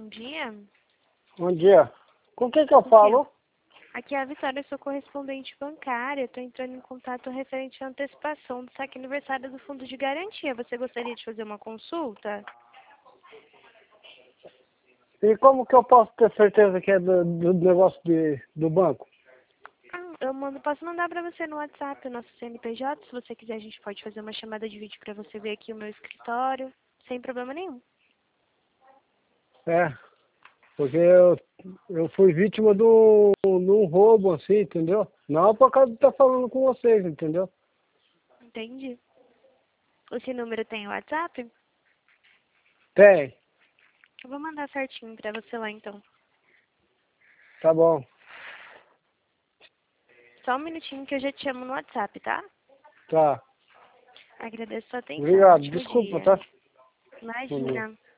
Bom dia. Bom dia. Com quem que eu falo? Aqui é a Vitória, sou correspondente bancária. Estou entrando em contato referente à antecipação do saque aniversário do fundo de garantia. Você gostaria de fazer uma consulta? E como que eu posso ter certeza que é do negócio do banco? Posso mandar para você no WhatsApp o nosso CNPJ. Se você quiser, a gente pode fazer uma chamada de vídeo para você ver aqui o meu escritório, sem problema nenhum. É, porque eu fui vítima de um roubo, assim, entendeu? Não por causa de estar falando com vocês, entendeu? Entendi. Esse número tem WhatsApp? Tem, Eu vou mandar certinho para você lá, então. tá bom. Só um minutinho que eu já te chamo no WhatsApp, tá? Tá. Agradeço a sua atenção. Obrigado. Ótimo Desculpa, dia. tá? Bom dia. Imagina.